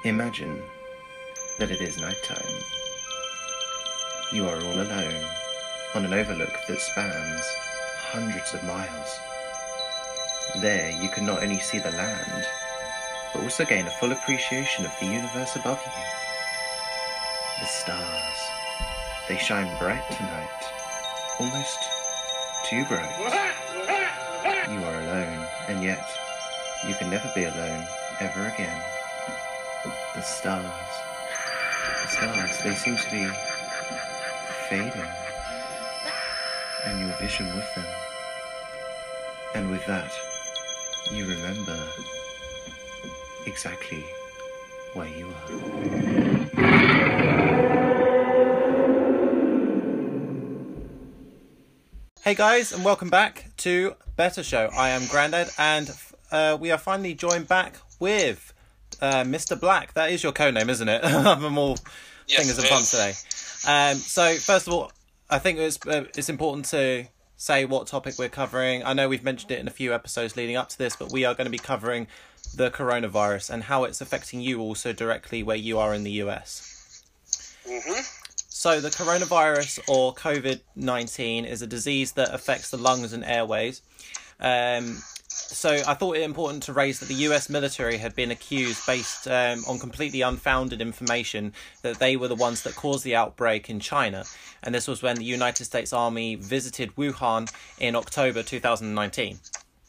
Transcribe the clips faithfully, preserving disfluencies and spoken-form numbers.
Imagine that it is night time. You are all alone on an overlook that spans hundreds of miles. There you can not only see the land, but also gain a full appreciation of the universe above you. The stars, they shine bright tonight, almost too bright. You are alone, and yet you can never be alone ever again. The stars, the stars, they seem to be fading, and your vision with them. And with that, you remember exactly where you are. Hey guys, and welcome back to Better Show. I am Grandad, and uh, we are finally joined back with uh, Mister Black. That is your codename, isn't it? I'm all yes, fingers and thumbs today. Um, so first of all, I think it's uh, it's important to say what topic we're covering. I know we've mentioned it in a few episodes leading up to this, but we are going to be covering the coronavirus and how it's affecting you also directly where you are in the U S. Mm-hmm. So the coronavirus, or COVID nineteen, is a disease that affects the lungs and airways. Um, so I thought it important to raise that the U S military had been accused, based um, on completely unfounded information, that they were the ones that caused the outbreak in China. And this was when the United States Army visited Wuhan in October two thousand nineteen.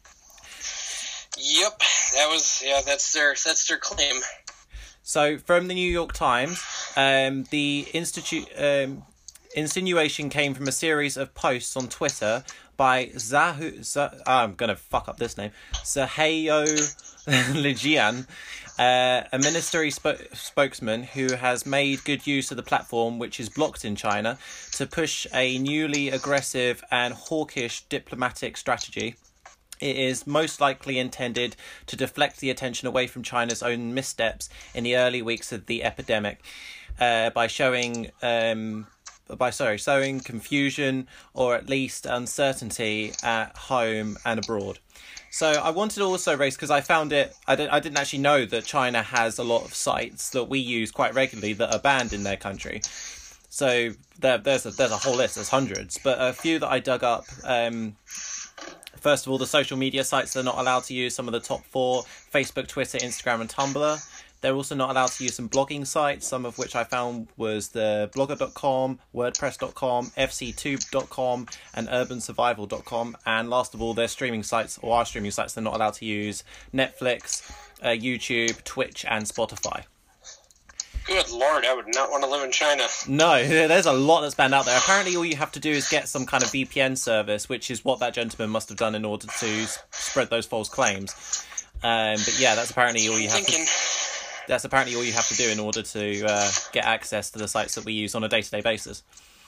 Yep, that was yeah. That's their that's their claim. So from the New York Times, um, the institute um, insinuation came from a series of posts on Twitter by Zahu. Zah, I'm gonna fuck up this name. Zaheo Lijian, uh, a ministry sp- spokesman who has made good use of the platform, which is blocked in China, to push a newly aggressive and hawkish diplomatic strategy. It is most likely intended to deflect the attention away from China's own missteps in the early weeks of the epidemic, uh, by showing, um, by sorry, sowing confusion or at least uncertainty at home and abroad. So I wanted to also raise, because I found it, I, did, I didn't actually know that China has a lot of sites that we use quite regularly that are banned in their country. So there, there's a, there's a whole list, there's hundreds, but a few that I dug up. Um, First of all, the social media sites they're not allowed to use, some of the top four: Facebook, Twitter, Instagram and Tumblr. They're also not allowed to use some blogging sites, some of which I found was the blogger dot com, wordpress dot com, f c tube dot com and urban survival dot com. And last of all, their streaming sites, or our streaming sites, they're not allowed to use: Netflix, uh, YouTube, Twitch and Spotify. Good Lord, I would not want to live in China. No, there's a lot that's banned out there. Apparently all you have to do is get some kind of V P N service, which is what that gentleman must have done in order to s- spread those false claims. Um, but yeah, that's apparently all you have Thinking. to... That's apparently all you have to do in order to uh, get access to the sites that we use on a day-to-day basis.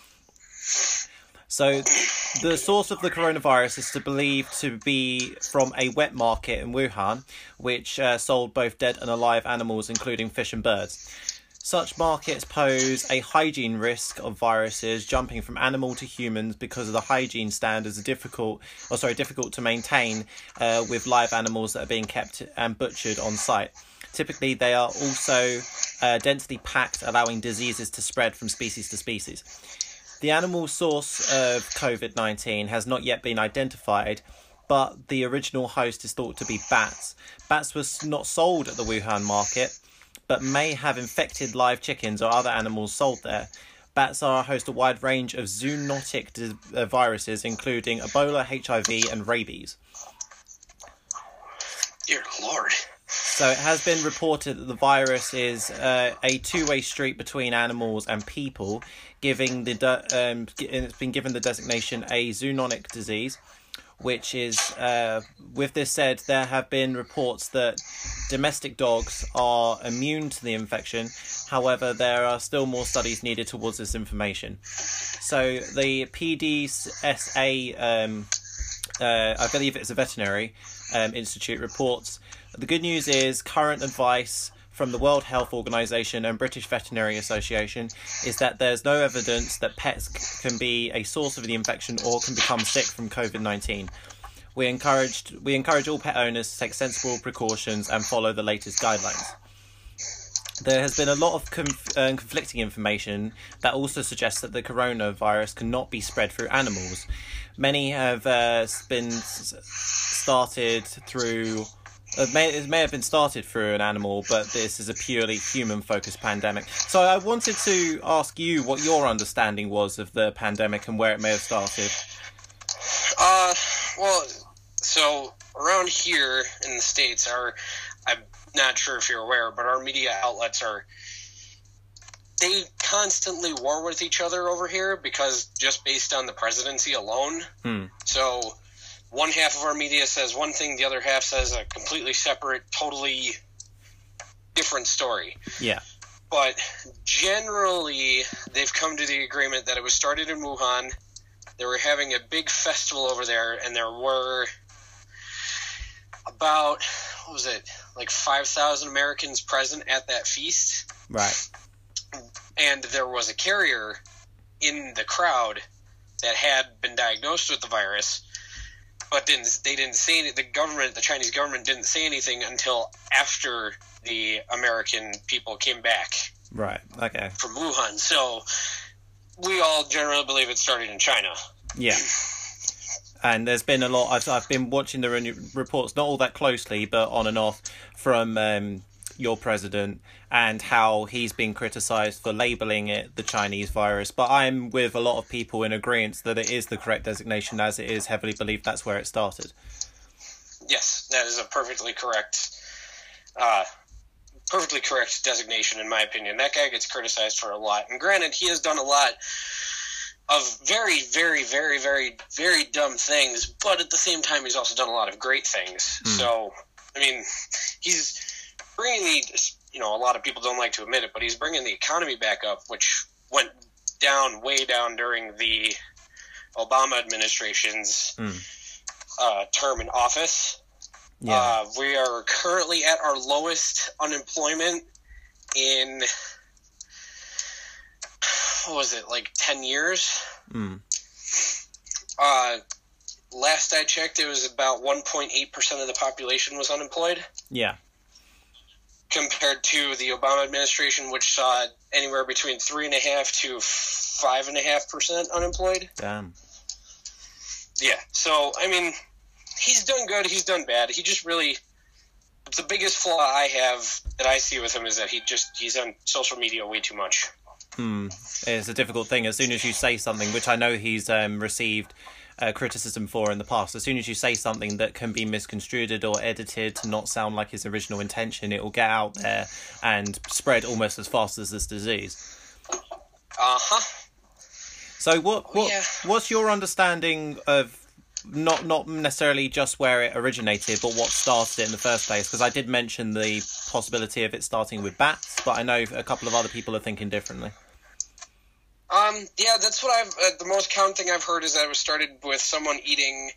So the source of the coronavirus is to believe to be from a wet market in Wuhan, which uh, sold both dead and alive animals, including fish and birds. Such markets pose a hygiene risk of viruses jumping from animal to humans because of the hygiene standards are difficult, or sorry, difficult to maintain uh, with live animals that are being kept and butchered on site. Typically, they are also uh, densely packed, allowing diseases to spread from species to species. The animal source of COVID nineteen has not yet been identified, but the original host is thought to be bats. Bats was not sold at the Wuhan market, but may have infected live chickens or other animals sold there. Bats are host a wide range of zoonotic di- uh, viruses, including Ebola, H I V, and rabies. Dear Lord. So it has been reported that the virus is uh, a two-way street between animals and people, giving the de- um, it's been given the designation a zoonotic disease, which is, uh, with this said, there have been reports that domestic dogs are immune to the infection. However, there are still more studies needed towards this information. So the P D S A, um, uh, I believe it's a veterinary um, institute, reports, the good news is current advice from the World Health Organization and British Veterinary Association is that there's no evidence that pets c- can be a source of the infection or can become sick from COVID nineteen. We encouraged we encourage all pet owners to take sensible precautions and follow the latest guidelines. there has been a lot of conf- uh, conflicting information that also suggests that the coronavirus cannot be spread through animals. Many have uh, been s- started through... Uh, may, it may have been started through an animal, but this is a purely human-focused pandemic. So I wanted to ask you what your understanding was of the pandemic and where it may have started. Uh, well, so around here in the States, our... I'm not sure if you're aware, but our media outlets are, they constantly war with each other over here because just based on the presidency alone. Hmm. So one half of our media says one thing, the other half says a completely separate, totally different story. Yeah. But generally, they've come to the agreement that it was started in Wuhan. They were having a big festival over there, and there were about, what was it, like five thousand Americans present at that feast. Right. And there was a carrier in the crowd that had been diagnosed with the virus, but didn't, they didn't say anything. The government, the Chinese government didn't say anything until after the American people came back. Right, okay. From Wuhan. So we all generally believe it started in China. Yeah. And there's been a lot, I've, I've been watching the re- reports, not all that closely, but on and off, from um, your president and how he's been criticised for labelling it the Chinese virus. But I'm with a lot of people in agreement that it is the correct designation, as it is heavily believed that's where it started. Yes, that is a perfectly correct, uh, perfectly correct designation, in my opinion. That guy gets criticised for a lot. And granted, he has done a lot of very, very, very, very, very dumb things, but at the same time, he's also done a lot of great things. Mm. So, I mean, he's bringing the, you know, a lot of people don't like to admit it, but he's bringing the economy back up, which went down, way down during the Obama administration's Mm. uh, term in office. Yeah. Uh, we are currently at our lowest unemployment in, what was it, like ten years? Mm. Uh, last I checked, it was about one point eight percent of the population was unemployed, Yeah. compared to the Obama administration, which saw anywhere between three and a half to five and a half percent unemployed. Damn. Yeah, so, I mean, he's done good, he's done bad. He just really, the biggest flaw I have that I see with him is that he just, he's on social media way too much. Hmm. It's a difficult thing. As soon as you say something, which I know he's um, received uh, criticism for in the past, as soon as you say something that can be misconstrued or edited to not sound like his original intention, it will get out there and spread almost as fast as this disease. Uh-huh. So what, what Yeah. what's your understanding of not not necessarily just where it originated, but what started it in the first place? Because I did mention the possibility of it starting with bats, but I know a couple of other people are thinking differently. Um, yeah, that's what I've, uh, the most common thing I've heard is that it was started with someone eating,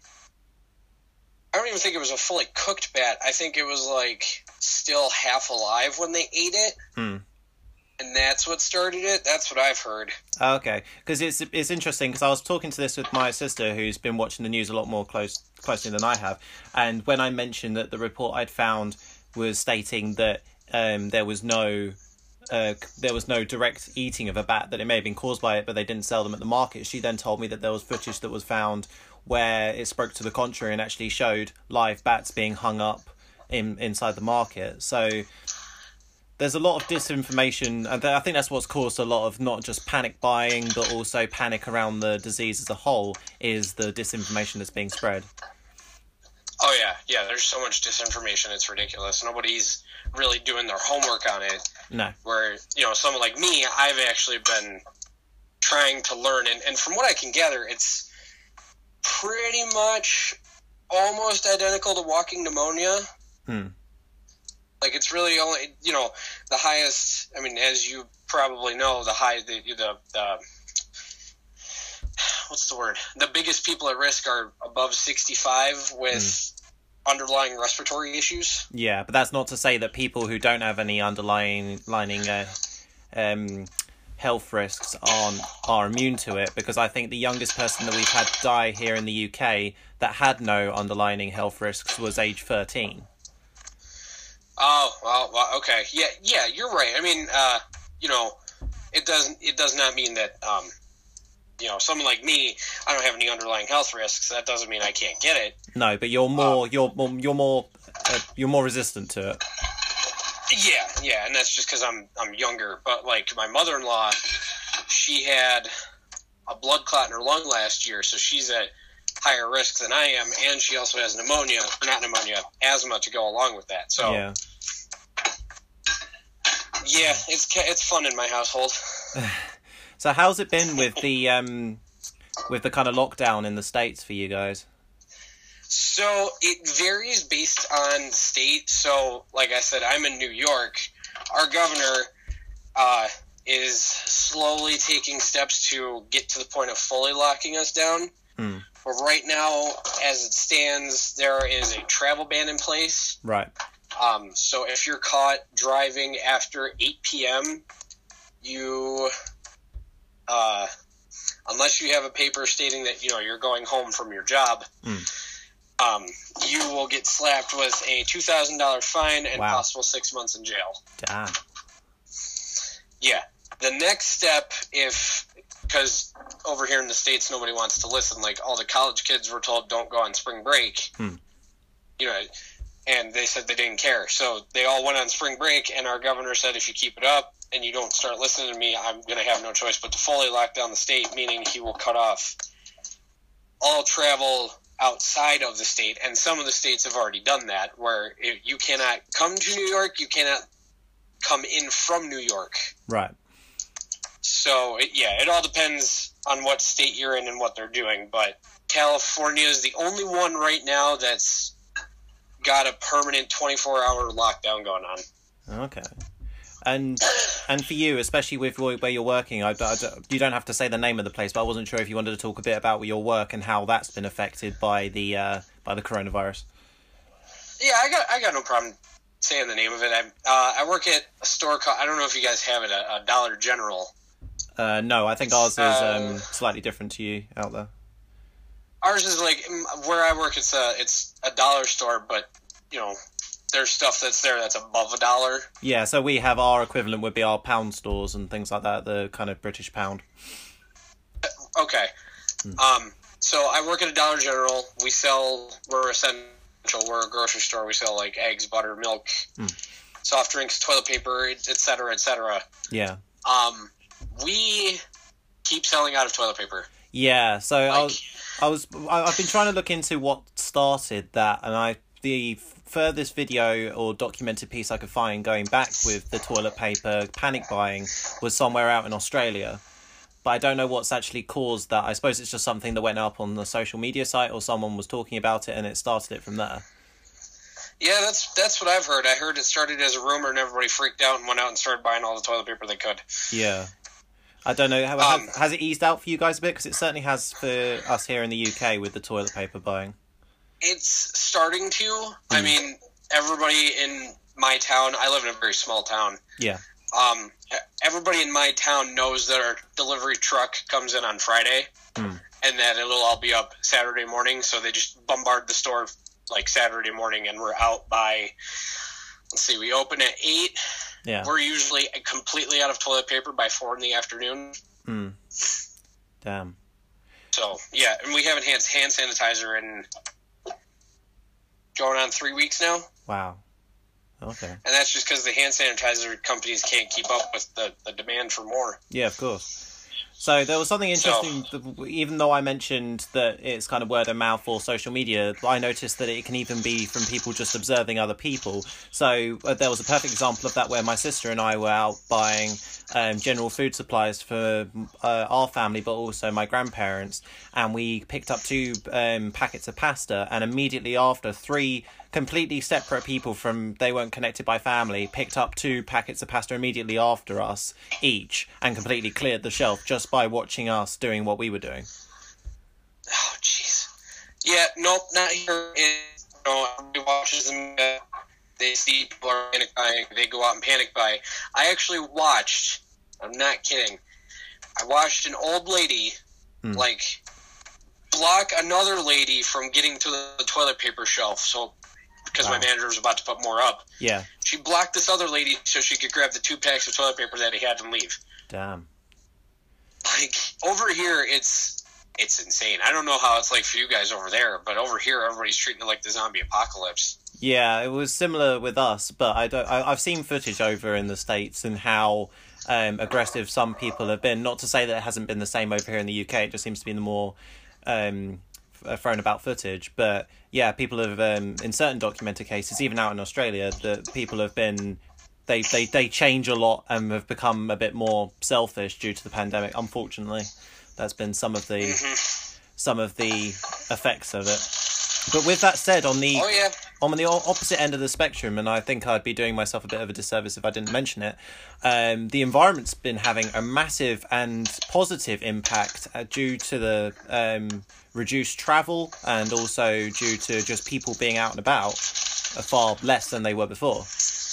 I don't even think it was a fully cooked bat. I think it was like still half alive when they ate it. Hmm. And that's what started it. That's what I've heard. Okay, because it's it's interesting because I was talking to this with my sister who's been watching the news a lot more close closely than I have, and when I mentioned that the report I'd found was stating that um, there was no uh, there was no direct eating of a bat, that it may have been caused by it, but they didn't sell them at the market. She then told me that there was footage that was found where it spoke to the contrary and actually showed live bats being hung up in inside the market. So there's a lot of disinformation, and I think that's what's caused a lot of not just panic buying, but also panic around the disease as a whole, is the disinformation that's being spread. Oh, yeah. Yeah, there's so much disinformation, it's ridiculous. Nobody's really doing their homework on it. No. Where, you know, someone like me, I've actually been trying to learn, and, and from what I can gather, it's pretty much almost identical to walking pneumonia. Hmm. Like, it's really only, you know, the highest, I mean, as you probably know, the high, the, the, the what's the word? The biggest people at risk are above sixty-five with mm. underlying respiratory issues. Yeah, but that's not to say that people who don't have any underlying lining, uh, um, health risks aren't, are immune to it, because I think the youngest person that we've had die here in the U K that had no underlying health risks was age thirteen. Oh, well, well, okay. Yeah, yeah, you're right. I mean, uh, you know, it doesn't. It does not mean that, um, you know, someone like me, I don't have any underlying health risks. That doesn't mean I can't get it. No, but you're more, Um, you're more, you're more, uh, you're more resistant to it. Yeah, yeah, and that's just because I'm I'm younger. But like my mother-in-law, she had a blood clot in her lung last year, so she's at higher risk than I am, and she also has pneumonia, or not pneumonia, asthma to go along with that. So Yeah. yeah, it's ca- it's fun in my household. So how's it been with the um, with the kind of lockdown in the States for you guys? So it varies based on the state. So, like I said, I'm in New York. Our governor uh, is slowly taking steps to get to the point of fully locking us down. Hmm. But right now, as it stands, there is a travel ban in place. Right. Um, so if you're caught driving after eight p.m., you, uh, unless you have a paper stating that, you know, you're going home from your job, Mm. um, you will get slapped with a two thousand dollars fine and Wow. possible six months in jail. Damn. Yeah. The next step, if, because over here in the States, nobody wants to listen, like all the college kids were told don't go on spring break, Hmm. you know, and they said they didn't care. So they all went on spring break, and our governor said, if you keep it up and you don't start listening to me, I'm going to have no choice but to fully lock down the state, meaning he will cut off all travel outside of the state. And some of the states have already done that, where if you cannot come to New York, you cannot come in from New York. Right. So, it, yeah, it all depends on what state you're in and what they're doing. But California is the only one right now that's got a permanent twenty-four hour lockdown going on. Okay. And and for you, especially with where where you're working, I, I, you don't have to say the name of the place, but I wasn't sure if you wanted to talk a bit about your work and how that's been affected by the uh, by the coronavirus. Yeah, I got I got no problem saying the name of it. I uh, I work at a store called, I don't know if you guys have it, a, a Dollar General. Uh, no, I think ours is Uh, um, slightly different to you out there. Ours is like, where I work, it's a it's a dollar store, but you know, there's stuff that's there that's above a dollar. Yeah, so we have our equivalent would be our pound stores and things like that, the kind of British pound. Okay. Um, so I work at a Dollar General. We sell, we're essential, we're a grocery store. We sell like eggs, butter, milk, soft drinks, toilet paper, et cetera, et cetera. Yeah. Um, we keep selling out of toilet paper. Yeah, so I Like- was, I was, I- I've been trying to look into what started that, and I the furthest video or documented piece I could find going back with the toilet paper panic buying was somewhere out in Australia, but I don't know what's actually caused that. I suppose it's just something that went up on the social media site, or someone was talking about it, and it started it from there. Yeah, that's that's what I've heard. I heard it started as a rumor, and everybody freaked out and went out and started buying all the toilet paper they could. Yeah. I don't know, how, Um, has, has it eased out for you guys a bit? Because it certainly has for us here in the U K with the toilet paper buying. It's starting to. I mean, everybody in my town, I live in a very small town. Yeah. Um, everybody in my town knows that our delivery truck comes in on Friday, Mm. and that it'll all be up Saturday morning. So they just bombard the store like Saturday morning, and we're out by, let's see, we open at eight. Yeah. We're usually completely out of toilet paper by four in the afternoon. Mm. Damn. So, yeah, and we haven't had hand sanitizer in going on three weeks now. Wow. Okay. And that's just because the hand sanitizer companies can't keep up with the, the demand for more. Yeah, of course. So there was something interesting, so, even though I mentioned that it's kind of word of mouth or social media, I noticed that it can even be from people just observing other people. So uh, there was a perfect example of that where my sister and I were out buying um, general food supplies for uh, our family, but also my grandparents. And we picked up two um, packets of pasta, and immediately after, three completely separate people from, they weren't connected by family, picked up two packets of pasta immediately after us each and completely cleared the shelf just by watching us doing what we were doing. Oh, jeez. Yeah, nope, not here. In, you know, everybody watches them. Uh, they see people are panic buying. They go out and panic buy. I actually watched, I'm not kidding, I watched an old lady, Hmm. like, block another lady from getting to the toilet paper shelf. So because Wow. my manager was about to put more up. Yeah. She blocked this other lady so she could grab the two packs of toilet paper that he had and leave. Damn. Like, over here, it's it's insane. I don't know how it's like for you guys over there, but over here, everybody's treating it like the zombie apocalypse. Yeah, it was similar with us, but I don't. I, I've seen footage over in the States and how um, aggressive some people have been. Not to say that it hasn't been the same over here in the U K. It just seems to be the more um, f- thrown about footage. But yeah, people have um, in certain documented cases, even out in Australia, that people have been. They, they, they change a lot and have become a bit more selfish due to the pandemic. Unfortunately, that's been some of the Mm-hmm. some of the effects of it. But with that said, on the Oh, yeah. on the o- opposite end of the spectrum, and I think I'd be doing myself a bit of a disservice if I didn't mention it, um, the environment's been having a massive and positive impact uh, due to the um, reduced travel and also due to just people being out and about uh, far less than they were before.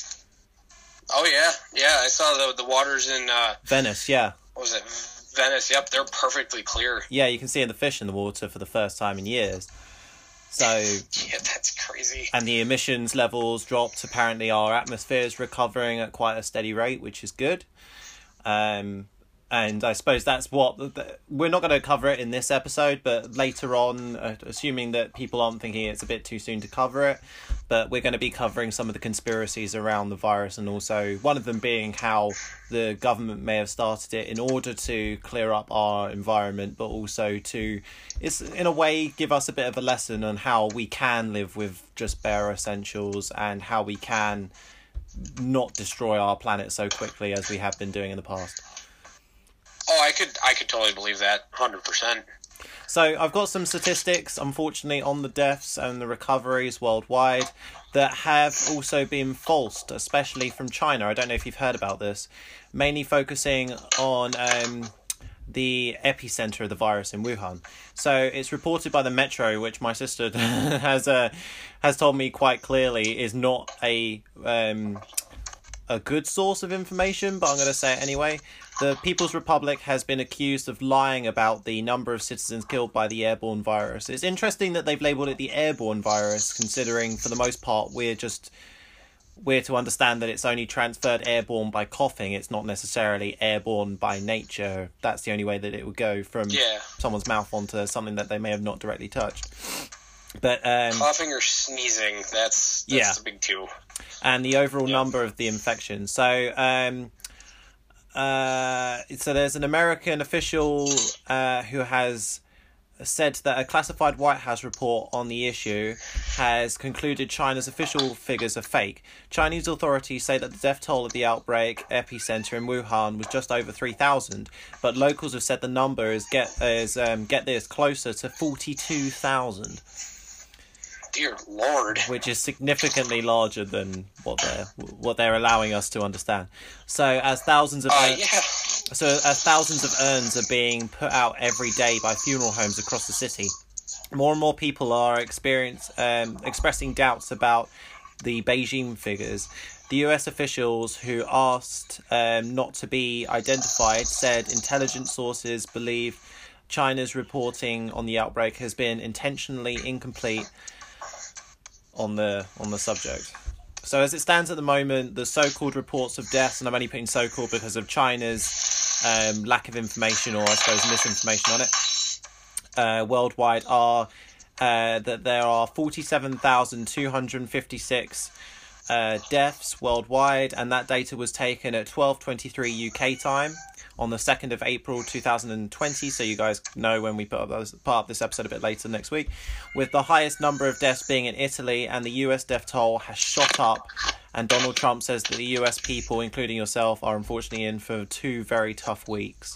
Oh, yeah. Yeah, I saw the the waters in, uh, Venice, yeah. what was it, Venice. Yep, they're perfectly clear. Yeah, you can see the fish in the water for the first time in years. So, Yeah, that's crazy. and the emissions levels dropped. Apparently, our atmosphere is recovering at quite a steady rate, which is good. Um, and I suppose that's what the, we're not going to cover it in this episode, but later on, uh, assuming that people aren't thinking it's a bit too soon to cover it, but we're going to be covering some of the conspiracies around the virus, and also one of them being how the government may have started it in order to clear up our environment, but also to, it's in a way, give us a bit of a lesson on how we can live with just bare essentials and how we can not destroy our planet so quickly as we have been doing in the past. Oh, I could I could totally believe that, one hundred percent. So I've got some statistics, unfortunately, on the deaths and the recoveries worldwide that have also been falsed, especially from China. I don't know if you've heard about this. Mainly focusing on um, the epicenter of the virus in Wuhan. So it's reported by the Metro, which my sister has uh, has told me quite clearly is not a um, a good source of information, but I'm going to say it anyway. The People's Republic has been accused of lying about the number of citizens killed by the airborne virus. It's interesting that they've labelled it the airborne virus, considering for the most part we're just we're to understand that it's only transferred airborne by coughing. It's not necessarily airborne by nature. That's the only way that it would go from Yeah. someone's mouth onto something that they may have not directly touched. But um, Coughing or sneezing, that's, that's Yeah. the big two. and the overall Yeah. number of the infections. So, um, uh, so there's an American official uh, who has said that a classified White House report on the issue has concluded China's official figures are fake. Chinese authorities say that the death toll of the outbreak epicenter in Wuhan was just over three thousand, but locals have said the number is get is um, get this closer to forty-two thousand. Dear Lord. Which is significantly larger than what they're what they're allowing us to understand. So as thousands of Uh, ur- yeah. so as thousands of urns are being put out every day by funeral homes across the city, more and more people are experience um, expressing doubts about the Beijing figures. The U S officials who asked um, not to be identified said intelligence sources believe China's reporting on the outbreak has been intentionally incomplete on the on the subject. So as it stands at the moment, the so-called reports of deaths, and I'm only putting so-called because of China's um, lack of information, or I suppose misinformation on it, uh, worldwide, are uh, that there are forty-seven thousand two hundred fifty-six uh, deaths worldwide, and that data was taken at twelve twenty-three U K time on the second of April two thousand twenty, so you guys know when we put up, those, put up this episode a bit later next week, with the highest number of deaths being in Italy, and the U S death toll has shot up, and Donald Trump says that the U S people, including yourself, are unfortunately in for two very tough weeks.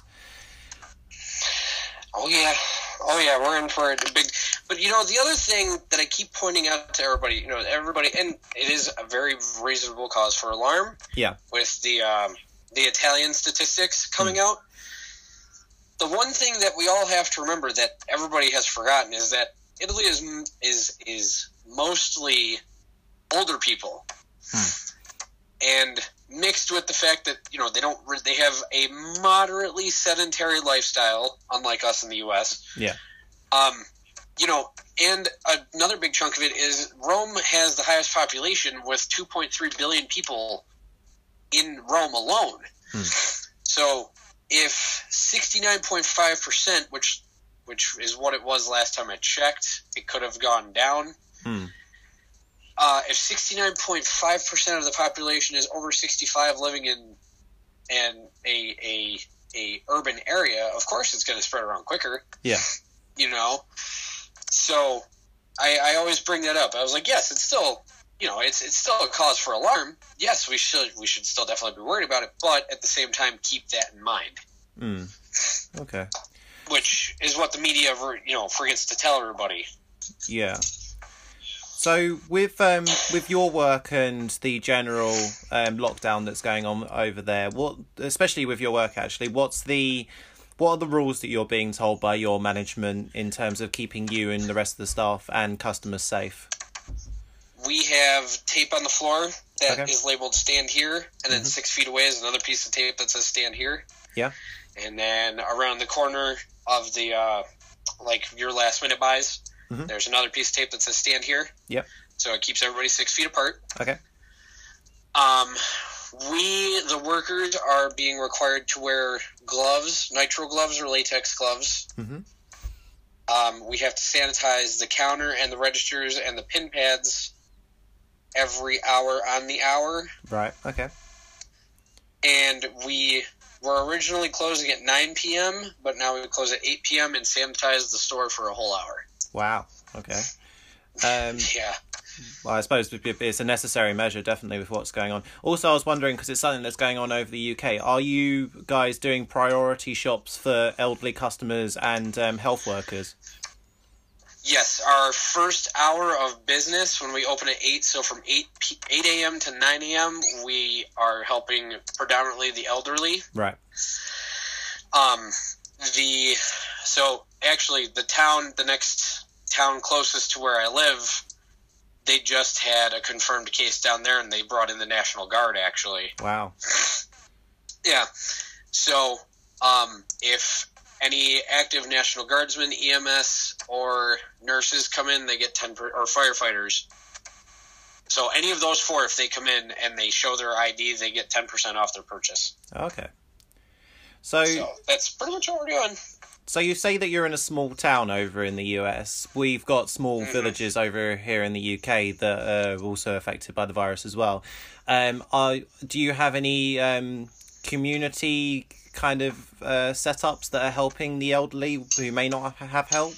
Oh, yeah. Oh, yeah, we're in for a big... But, you know, the other thing that I keep pointing out to everybody, you know, everybody, and it is a very reasonable cause for alarm. Yeah. With the... Um, the Italian statistics coming out. The one thing that we all have to remember that everybody has forgotten is that Italy is is is mostly older people, Hmm. and mixed with the fact that you know they don't they have a moderately sedentary lifestyle, unlike us in the U S. Yeah. Um, you know, and another big chunk of it is Rome has the highest population with two point three billion people in Rome alone. Hmm. So if sixty-nine point five percent, which which is what it was last time I checked, it could have gone down. Hmm. Uh, if sixty-nine point five percent of the population is over sixty-five living in in a, a, a urban area, of course it's going to spread around quicker. Yeah. You know? So I, I always bring that up. I was like, yes, it's still, you know, it's it's still a cause for alarm. Yes, we should we should still definitely be worried about it, but at the same time, keep that in mind. Mm. Okay. Which is what the media, you know, forgets to tell everybody. Yeah. So with um with your work and the general um lockdown that's going on over there, what especially with your work actually, what's the what are the rules that you're being told by your management in terms of keeping you and the rest of the staff and customers safe? We have tape on the floor that Okay. is labeled stand here, and then Mhm. six feet away is another piece of tape that says stand here. Yeah. And then around the corner of the, uh, like, your last minute buys, Mhm. there's another piece of tape that says stand here. Yep. So it keeps everybody six feet apart. Okay. Um, we, the workers, are being required to wear gloves, nitrile gloves or latex gloves. Mm-hmm. Um, we have to sanitize the counter and the registers and the pin pads every hour on the hour. Right. Okay. And we were originally closing at nine p.m., but now we close at eight p.m. and sanitize the store for a whole hour. Wow. Okay. Um, Yeah. well, I suppose it's a necessary measure, definitely, with what's going on. Also, I was wondering, because it's something that's going on over the U K, are you guys doing priority shops for elderly customers and um, health workers? Yes, our first hour of business when we open at eight, so from eight a.m. to nine a.m., we are helping predominantly the elderly. Right. Um, the so actually the town, the next town closest to where I live, they just had a confirmed case down there, and they brought in the National Guard. Actually, Wow. yeah. So, um, if any active National Guardsmen, E M S, or nurses come in, they get ten per, or firefighters. So any of those four, if they come in and they show their I D, they get ten percent off their purchase. Okay. So, So that's pretty much what we're doing. so you say that you're in a small town over in the U S. We've got small Mhm. villages over here in the U K that are also affected by the virus as well. Um, are, do you have any um, community kind of uh, setups that are helping the elderly who may not have help?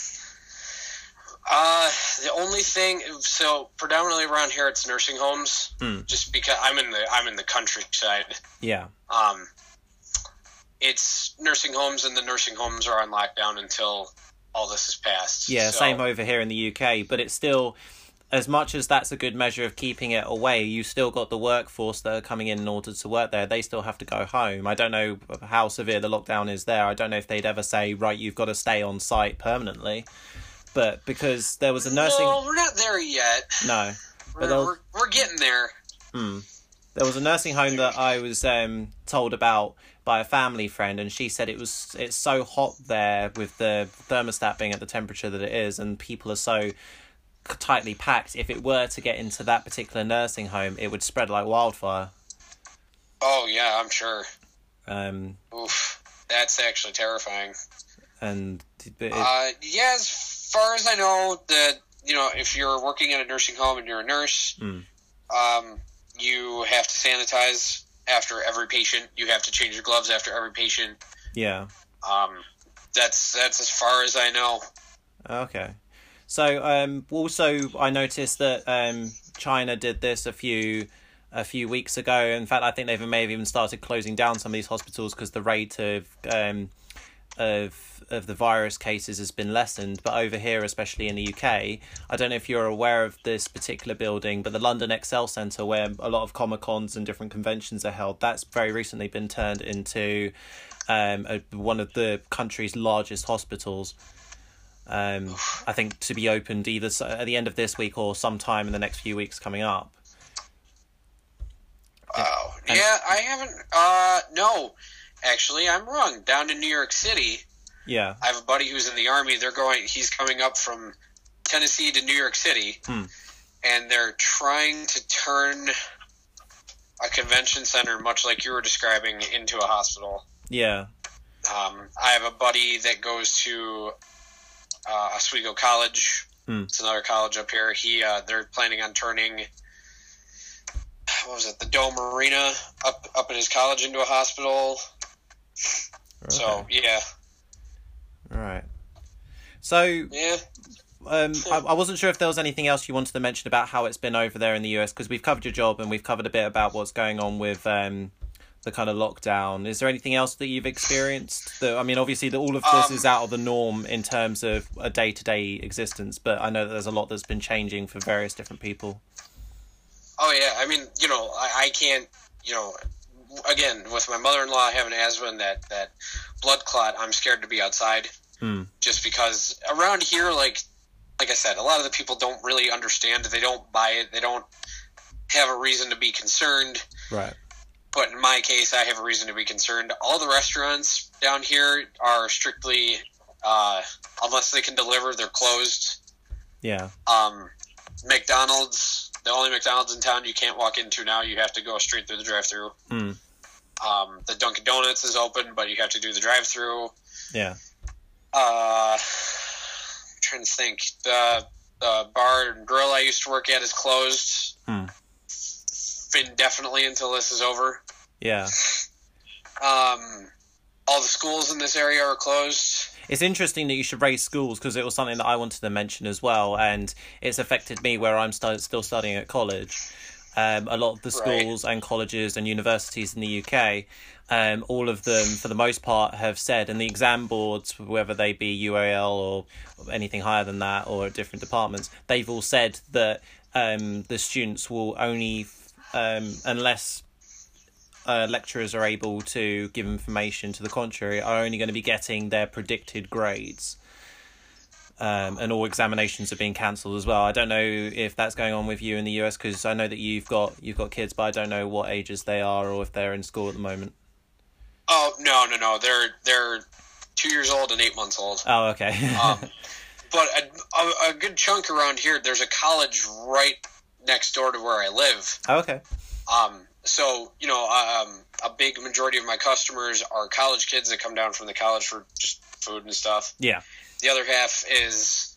Uh, the only thing, so predominantly around here, it's nursing homes. Hmm. Just because I'm in the I'm in the countryside. Yeah. Um, it's nursing homes, and the nursing homes are on lockdown until all this is passed. Yeah, So- same over here in the U K, but it's still, as much as that's a good measure of keeping it away, you still got the workforce that are coming in in order to work there. They still have to go home. I don't know how severe the lockdown is there. I don't know if they'd ever say, right, you've got to stay on site permanently. But because there was a nursing... No, we're not there yet. No. We're, But they'll- we're, we're getting there. Hmm. There was a nursing home that I was um, told about by a family friend, and she said it was it's so hot there with the thermostat being at the temperature that it is, and people are so tightly packed. If it were to get into that particular nursing home, it would spread like wildfire. Oh, yeah, I'm sure. Um, Oof. That's actually terrifying. and it, Uh, yeah, as far as I know, that, you know, if you're working at a nursing home and you're a nurse, Mm. um, you have to sanitize after every patient. You have to change your gloves after every patient. yeah. Um, that's that's as far as I know. Okay. So um, also I noticed that um, China did this a few a few weeks ago. In fact, I think they may have even started closing down some of these hospitals because the rate of um, of of the virus cases has been lessened. But over here, especially in the U K, I don't know if you're aware of this particular building, but the London Excel Centre, where a lot of Comic Cons and different conventions are held, that's very recently been turned into um, a, one of the country's largest hospitals. Um, I think to be opened either s- at the end of this week or sometime in the next few weeks coming up. Wow. And- Yeah, I haven't. Uh, no, actually, I'm wrong. Down in New York City, Yeah. I have a buddy who's in the Army. They're going. He's coming up from Tennessee to New York City, Hmm. and they're trying to turn a convention center, much like you were describing, into a hospital. Yeah. Um, I have a buddy that goes to uh, Oswego College. Hmm. It's another college up here. He uh, they're planning on turning what was it, the Dome Arena up up at his college into a hospital. Okay. So yeah, Right. So, yeah. um, I, I wasn't sure if there was anything else you wanted to mention about how it's been over there in the U S, because we've covered your job and we've covered a bit about what's going on with um, the kind of lockdown. Is there anything else that you've experienced? That, I mean, obviously, that all of this Um, is out of the norm in terms of a day-to-day existence, but I know that there's a lot that's been changing for various different people. Oh yeah, I mean, you know, I, I can't, you know, again, with my mother-in-law having asthma and that, that blood clot, I'm scared to be outside. Hmm. Just because around here, like, like I said, a lot of the people don't really understand. They don't buy it. They don't have a reason to be concerned. Right. But in my case, I have a reason to be concerned. All the restaurants down here are strictly, uh, unless they can deliver, they're closed. Yeah. Um, McDonald's, the only McDonald's in town you can't walk into now. You have to go straight through the drive-thru. Hmm. Um, the Dunkin' Donuts is open, but you have to do the drive-thru. Yeah. Uh, I'm trying to think. The, the bar and grill I used to work at is closed Hmm. indefinitely until this is over. Yeah. Um, all the schools in this area are closed. It's interesting that you should raise schools, because it was something that I wanted to mention as well, and it's affected me where I'm st- still studying at college. Um, a lot of the schools Right. and colleges and universities in the U K, um, all of them, for the most part, have said, and the exam boards, whether they be U A L or anything higher than that, or different departments, they've all said that um, the students will only, um, unless uh, lecturers are able to give information to the contrary, are only going to be getting their predicted grades. Um, and all examinations are being cancelled as well. I don't know if that's going on with you in the U S, because I know that you've got you've got kids, but I don't know what ages they are or if they're in school at the moment. Oh no, no, no! They're they're two years old and eight months old. Oh, okay. Um, but a, a, a good chunk around here, there's a college right next door to where I live. Oh, okay. Um, so you know, um, a big majority of my customers are college kids that come down from the college for just food and stuff. Yeah. The other half is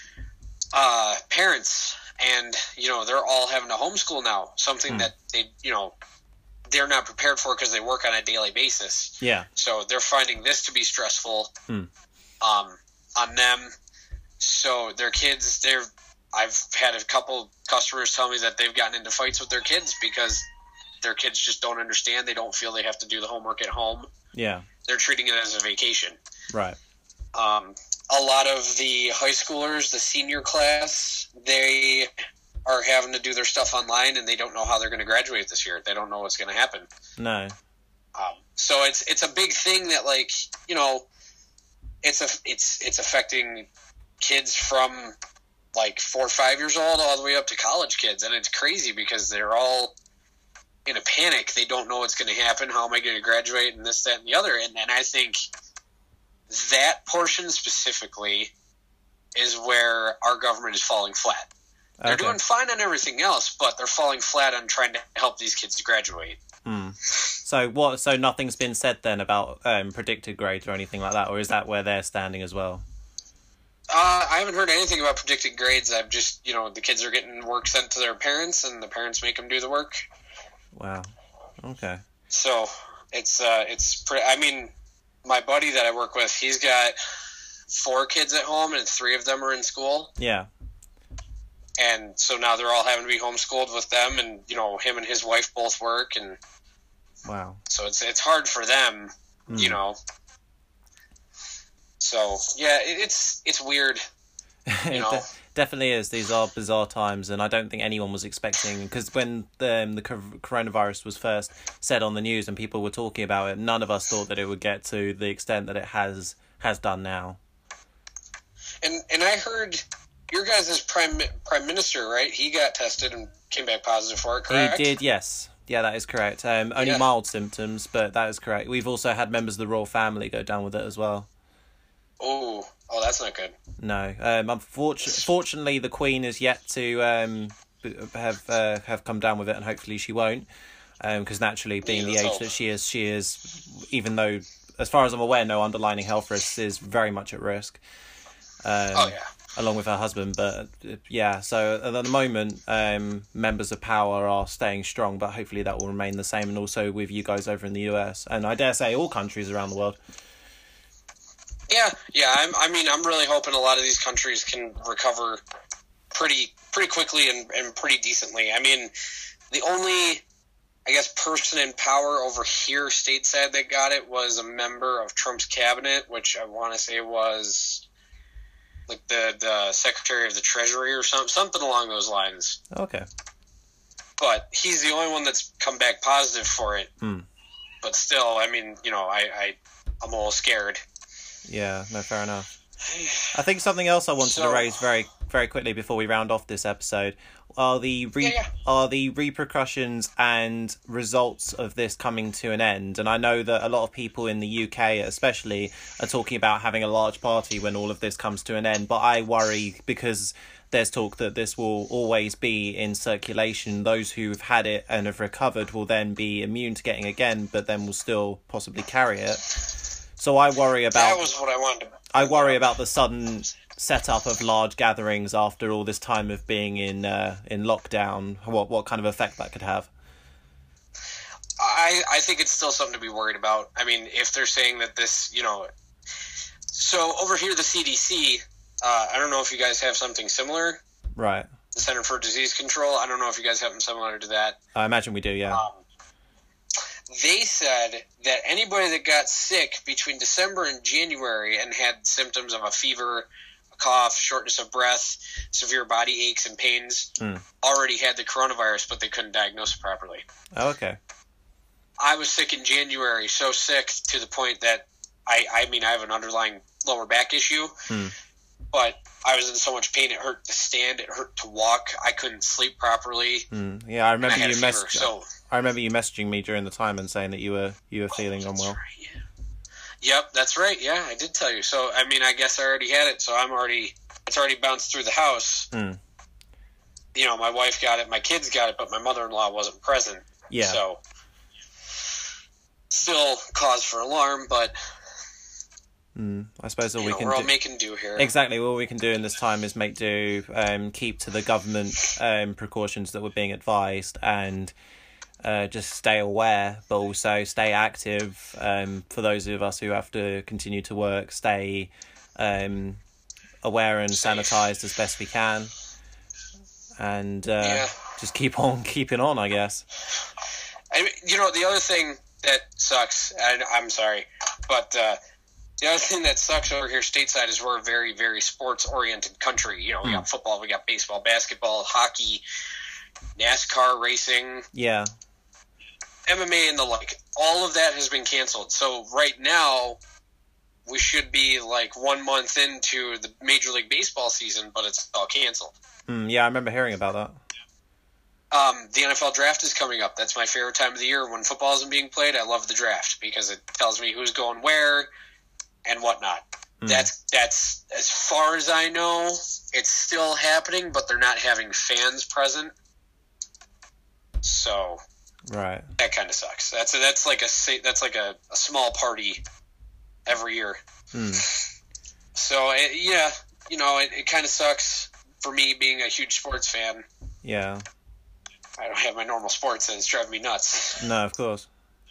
uh, parents, and you know they're all having to homeschool now. Something Hmm. that they, you know, they're not prepared for because they work on a daily basis. Yeah. So they're finding this to be stressful Hmm. um, on them. So their kids, they're. I've had a couple customers tell me that they've gotten into fights with their kids because their kids just don't understand. They don't feel they have to do the homework at home. Yeah. They're treating it as a vacation. Right. Um, a lot of the high schoolers, the senior class, they are having to do their stuff online, and they don't know how they're going to graduate this year. They don't know what's going to happen. No. Um, so it's it's a big thing that, like, you know, it's a it's it's affecting kids from like four or five years old all the way up to college kids, and it's crazy because they're all in a panic. They don't know what's going to happen. How am I going to graduate? And this, that, and the other. And and I think that portion specifically is where our government is falling flat. They're Okay. doing fine on everything else, but they're falling flat on trying to help these kids to graduate. Hmm. So what? So nothing's been said then about um, predicted grades or anything like that, or is that where they're standing as well? Uh, I haven't heard anything about predicted grades. I've just, you know, the kids are getting work sent to their parents, and the parents make them do the work. Wow. Okay. So it's uh, it's pretty. I mean, my buddy that I work with, he's got four kids at home, and three of them are in school. Yeah. And so now they're all having to be homeschooled with them, and you know, him and his wife both work, and Wow. so it's it's hard for them, Mm. you know. So yeah, it, it's it's weird. It You know. de- definitely is. These are bizarre times, and I don't think anyone was expecting, because when the, um, the co- coronavirus was first said on the news and people were talking about it, none of us thought that it would get to the extent that it has has done now. And and I heard your guys' prime prime minister, right? He got tested and came back positive for it, correct? He did, yes. Yeah, that is correct. Um, only Yeah. mild symptoms, but that is correct. We've also had members of the royal family go down with it as well. Oh, oh, that's not good. No. Um, unfortunately, fortunately, the Queen is yet to um have uh, have come down with it, and hopefully she won't. Um, because naturally, being Yeah, the age let's hope. that she is, she is, even though, as far as I'm aware, no underlying health risks, is very much at risk. Um, Oh yeah. Along with her husband, but uh, yeah. So at the moment, um, members of power are staying strong, but hopefully that will remain the same, and also with you guys over in the U S, and I dare say all countries around the world. Yeah, yeah. I'm, I mean, I'm really hoping a lot of these countries can recover pretty pretty quickly and, and pretty decently. I mean, the only, I guess, person in power over here stateside that got it was a member of Trump's cabinet, which I want to say was like the, the Secretary of the Treasury or something, something along those lines. Okay. But he's the only one that's come back positive for it. Hmm. But still, I mean, you know, I, I, I'm a little scared. Yeah, no, fair enough. I think something else I wanted So- to raise very, very quickly before we round off this episode are the re- Yeah, yeah. are the repercussions and results of this coming to an end. And I know that a lot of people in the U K, especially, are talking about having a large party when all of this comes to an end. But I worry because there's talk that this will always be in circulation. Those who've had it and have recovered will then be immune to getting it again, but then will still possibly carry it. So I worry about That was what I wanted to... I worry about the sudden setup of large gatherings after all this time of being in uh, in lockdown. What what kind of effect that could have? I, I think it's still something to be worried about. I mean, if they're saying that this, you know... So over here, the C D C, uh, I don't know if you guys have something similar. Right. The Center for Disease Control, I don't know if you guys have something similar to that. I imagine we do, yeah. Um, they said that anybody that got sick between December and January and had symptoms of a fever, a cough, shortness of breath, severe body aches and pains Mm. already had the coronavirus, but they couldn't diagnose it properly. Oh, okay. I was sick in January, so sick to the point that I, I mean, I have an underlying lower back issue, Mm. but I was in so much pain, it hurt to stand, it hurt to walk, I couldn't sleep properly. Mm. Yeah, I and remember I had you a fever, mess- so... I remember you messaging me during the time and saying that you were you were feeling That's unwell. right, yeah. Yep, that's right. Yeah, I did tell you. So, I mean, I guess I already had it. So I'm already, it's already bounced through the house. Mm. You know, my wife got it, my kids got it, but my mother-in-law wasn't present. Yeah. So, still cause for alarm, but Mm. I suppose all you we know, can we're all do. making do here. Exactly. All we can do in this time is make do, um, keep to the government um, precautions that we're being advised, and uh, just stay aware, but also stay active. Um, for those of us who have to continue to work, stay um, aware and Safe. sanitized as best we can, and uh, Yeah. just keep on keeping on, I guess. I mean, you know, the other thing that sucks, and I'm sorry, but uh, the other thing that sucks over here stateside is we're a very, very sports-oriented country. You know, we Hmm. got football, we got baseball, basketball, hockey, NASCAR racing, Yeah. M M A, and the like. All of that has been canceled. So right now, we should be like one month into the Major League Baseball season, but it's all canceled. Mm, yeah, I remember hearing about that. Um, the N F L draft is coming up. That's my favorite time of the year. When football isn't being played, I love the draft because it tells me who's going where and whatnot. Mm. That's that's as far as I know, it's still happening, but they're not having fans present. So Right. that kind of sucks. That's a, that's like a sa- that's like a, a small party every year. Mm. So it, yeah, you know, it, it kind of sucks for me being a huge sports fan. Yeah. I don't have my normal sports, and it's driving me nuts. No, of course.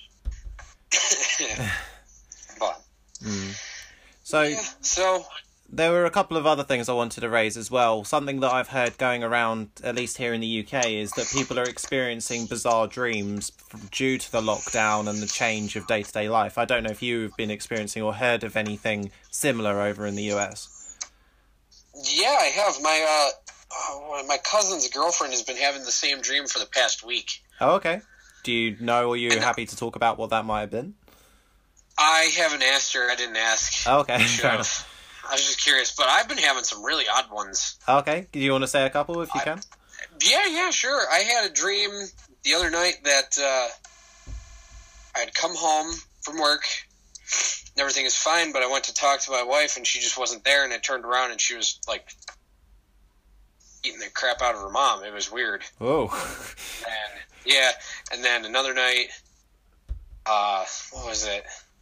But Mm. So yeah, so there were a couple of other things I wanted to raise as well. Something that I've heard going around, at least here in the U K, is that people are experiencing bizarre dreams f- due to the lockdown and the change of day-to-day life. I don't know if you've been experiencing or heard of anything similar over in the U S. yeah, I have my uh, uh, my cousin's girlfriend has been having the same dream for the past week. Oh, okay. Do you know, or are you I know. happy to talk about what that might have been? I haven't asked her. I didn't ask. Oh, okay, Should fair have. enough. I was just curious, but I've been having some really odd ones. Okay, do you want to say a couple if you I- can? Yeah, yeah, sure. I had a dream the other night that uh, I had come home from work, everything is fine, but I went to talk to my wife, and she just wasn't there, and I turned around, and she was, like, eating the crap out of her mom. It was weird. Whoa. And, yeah, and then another night, uh, what was it?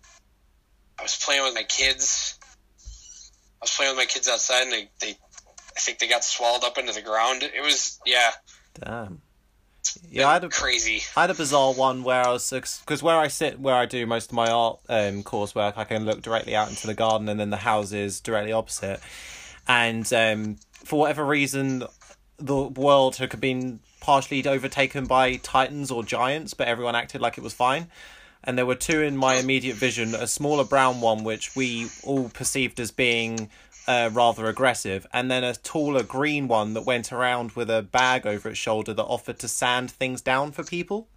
I was playing with my kids. I was playing with my kids outside, and they, they I think they got swallowed up into the ground. It was, yeah. Damn. Yeah, I had a, crazy. I had a bizarre one where I was, because where I sit, where I do most of my art um, coursework, I can look directly out into the garden, and then the house is directly opposite. And um, for whatever reason, the world had been partially overtaken by titans or giants, but everyone acted like it was fine. And there were two in my immediate vision, a smaller brown one, which we all perceived as being uh, rather aggressive, and then a taller green one that went around with a bag over its shoulder that offered to sand things down for people.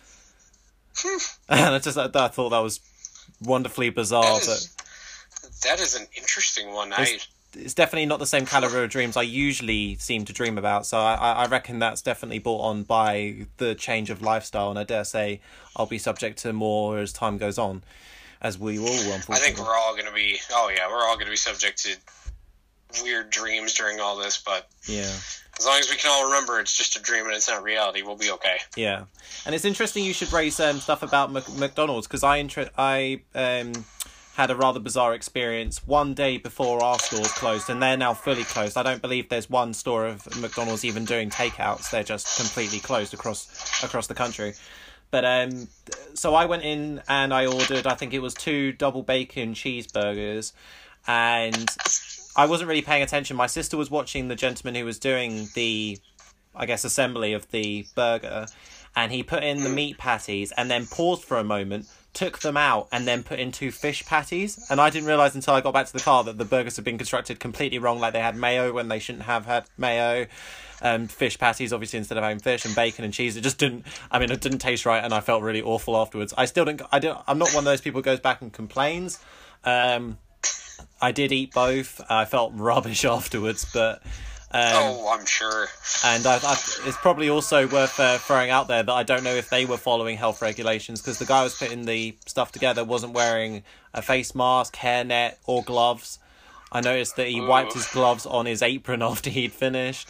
And I just I, I thought that was wonderfully bizarre. That is, but that is an interesting one. I... It's definitely not the same caliber of dreams I usually seem to dream about, so I, I reckon that's definitely brought on by the change of lifestyle, and I dare say I'll be subject to more as time goes on, as we all, unfortunately. I think we're all going to be, oh yeah, we're all going to be subject to weird dreams during all this, but yeah, as long as we can all remember it's just a dream and it's not reality, we'll be okay. Yeah, and it's interesting you should raise um, stuff about Mc- McDonald's, because I, inter- I um, had a rather bizarre experience one day before our stores closed, and they're now fully closed. I don't believe there's one store of McDonald's even doing takeouts. They're just completely closed across across the country. But um, so I went in and I ordered, I think it was two double bacon cheeseburgers, and I wasn't really paying attention. My sister was watching the gentleman who was doing the, I guess, assembly of the burger, and he put in the meat patties and then paused for a moment, took them out, and then put in two fish patties. And I didn't realise until I got back to the car that the burgers had been constructed completely wrong, like they had mayo when they shouldn't have had mayo, um, fish patties, obviously, instead of having fish, and bacon and cheese. It just didn't, I mean, it didn't taste right, and I felt really awful afterwards. I still don't, I don't, I'm not one of those people who goes back and complains. Um... I did eat both. I felt rubbish afterwards, but... Um, oh, I'm sure. And I, I, it's probably also worth uh, throwing out there that I don't know if they were following health regulations, because the guy who was putting the stuff together wasn't wearing a face mask, hairnet, or gloves. I noticed that he Ooh. wiped his gloves on his apron after he'd finished.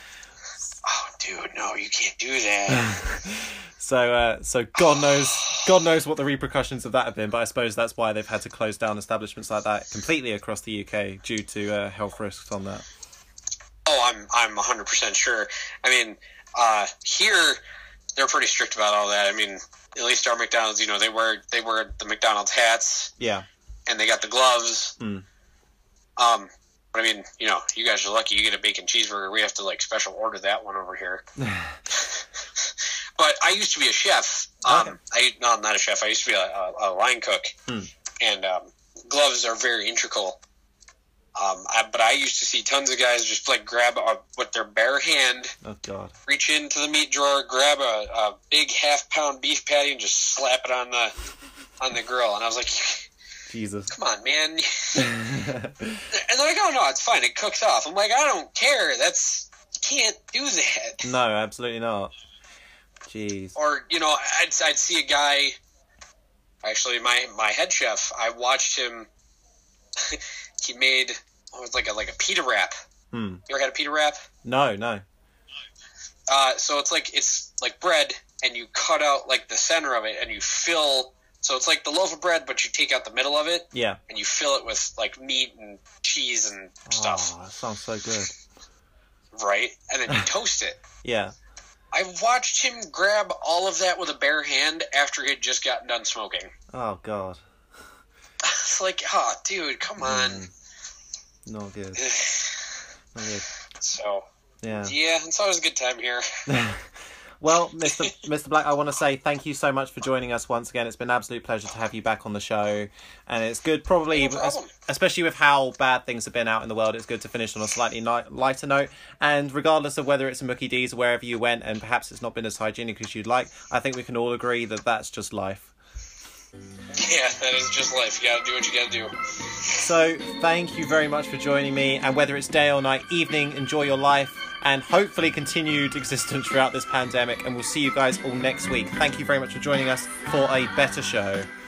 Oh, dude, no, you can't do that. So, uh, so God knows, God knows what the repercussions of that have been. But I suppose that's why they've had to close down establishments like that completely across the U K due to uh, health risks on that. Oh, I'm I'm one hundred percent sure. I mean, uh, here they're pretty strict about all that. I mean, at least our McDonald's, you know, they wear they wear the McDonald's hats. Yeah. And they got the gloves. Mm. Um, but I mean, you know, you guys are lucky. You get a bacon cheeseburger. We have to like special order that one over here. But I used to be a chef. Um, okay. I no, not a chef. I used to be a, a, a line cook, mm. and um, gloves are very integral. Um, I, but I used to see tons of guys just like grab a, with their bare hand, oh god, reach into the meat drawer, grab a, a big half pound beef patty, and just slap it on the on the grill. And I was like, Jesus, come on, man. And they're like, oh no, it's fine. It cooks off. I'm like, I don't care. That's you can't do that. No, absolutely not. Jeez. Or, you know, I'd, I'd see a guy, actually, my, my head chef, I watched him, he made, what was like a, like a pita wrap. Hmm. You ever had a pita wrap? No, no. Uh, so it's like, it's like bread, and you cut out, like, the center of it, and you fill, so it's like the loaf of bread, but you take out the middle of it. Yeah. And you fill it with, like, meat and cheese and stuff. Oh, that sounds so good. Right? And then you toast it. Yeah. I watched him grab all of that with a bare hand after he had just gotten done smoking. Oh, God. It's like, oh, dude, come on. Mm. Not good. Not good. So, yeah. Yeah, it's always a good time here. Well, Mister Mister Black, I want to say thank you so much for joining us once again. It's been an absolute pleasure to have you back on the show. And it's good, probably, No problem. especially with how bad things have been out in the world, it's good to finish on a slightly ni- lighter note. And regardless of whether it's a Mookie D's or wherever you went, and perhaps it's not been as hygienic as you'd like, I think we can all agree that that's just life. Yeah, that is just life. You gotta do what you gotta do. So, thank you very much for joining me. And whether it's day or night, evening, enjoy your life. And hopefully continued existence throughout this pandemic. And we'll see you guys all next week. Thank you very much for joining us for a better show.